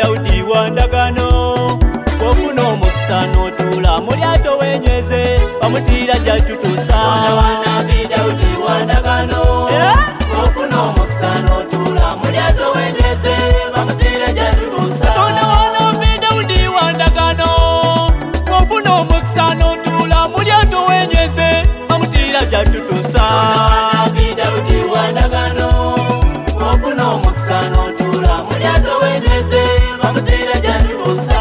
Daudi wandagano ofuna omukisa n'otuula mu lyato wenyweze bamutiira jjatutuusa Nabi Daudi wandagano ofuna omukisa n'otuula mu lyato wenyweze bamutiira jjatutuusa Nabi Daudi wandagano ofuna omukisa n'otuula mu lyato wenyweze bamutiira jjatutuusa Nabi Daudi wandagano ofuna omukisa n'otuula mu lyato wenyweze bamutiira jjatutuusa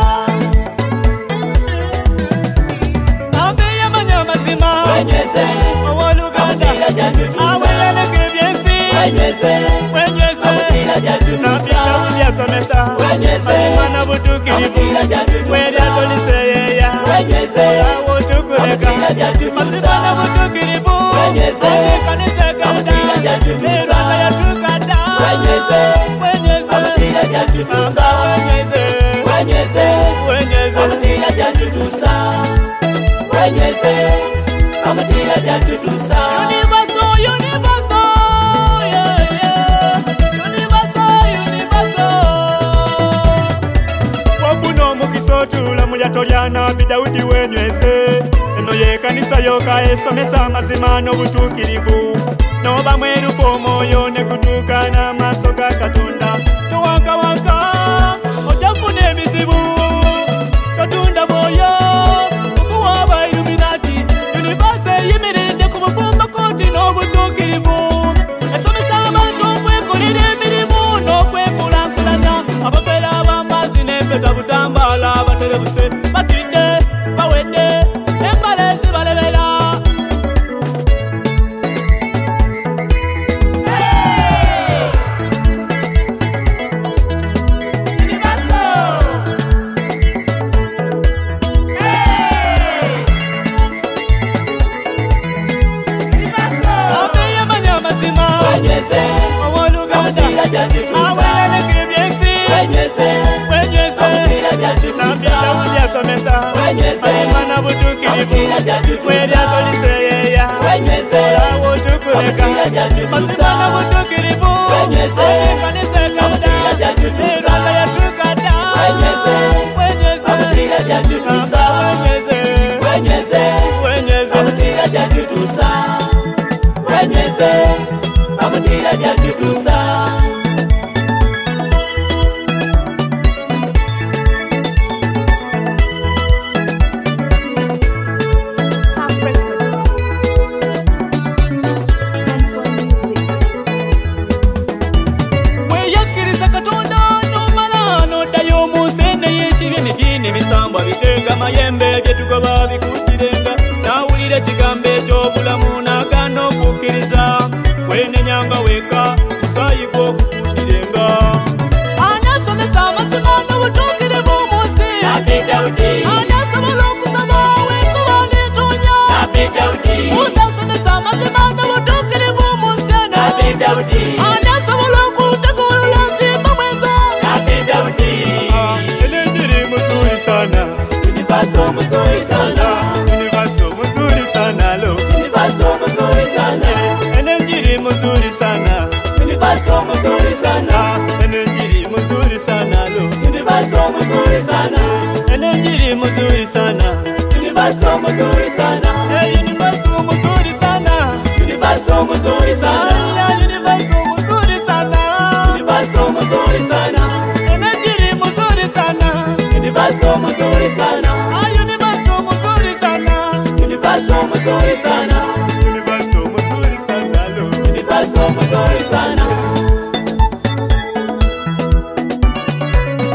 Wenyweze bamutiira jjatutuusa Wenyweze bamutiira jjatutuusa Wenyweze bamutiira jjatutuusa Wenyweze bamutiira jjatutuusa Wenyweze bamutiira jjatutuusa Wenyweze bamutiira jjatutuusa Wenyweze bamutiira jjatutuusa Wenyweze bamutiira jjatutuusa wafuna omukisa otuula mu lyato lya Nabi Daudi wenyweze eno yekanisa yoka esomesa amazima n'obutuukirivu n'oba mwerufu omwoyo ne gutuuka n'amaaso ga Katonda towankawanka ojafuna ebizibu Katonda mwoyo okuwaaba Illuminati Universe eyimiridde ku bufumbo kooti n'obutuukirivu esomesa abantu okwekolera emirimu n'okwekulaakulanya abafeera ab'amazzi n'empeta butambaala abaterebuse batidde bawedde embala ezibalebera Wenyweze bamutiira jjatutuusa Wenyweze bamutiira jjatutuusa Wenyweze bamutiira jjatutuusa Wenyweze bamutiira jjatutuusa Wenyweze bamutiira jjatutuusa Wenyweze bamutiira jjatutuusa Wenyweze bamutiira jjatutuusa Wenyweze bamutiira jjatutuusa weyakkiriza Katonda n'omala n'oddayo mu nsende y'ekibi emigiini emisanvu abitenga mayembe byetugoba bikuddirenga n'awulira ekigambo eky'obulamu n'agaana okukkiriza wenenyanga weka musaayi gw'okukuddirenga anasomesa amazima n'obutuukirivu mu nsi Nabi Daudi anasobola okusaba w'enkuba n'etonnya Nabi Daudi uzasomesa amazima n'obutuukirivu mu nsi eno Nabi Daudi anasobola okutegulula nsimba mwenza Nabi Daudi enenjiri muzuri sana Universe muzuri sana Universe muzuri sana lo Universe muzuri sana enenjiri muzuri sana Universe muzuri sana enenjiri muzuri sana lo Universe muzuri sana enenjiri muzuri sana Universe muzuri sana universe muzuri sana Universe muzuri sana universe muzuri sana Universe muzuri sana enenjiri muzuri sana Universe muzuri sana universe muzuri sana Universe muzuri sana universe muzuri sana lo Universe muzuri sana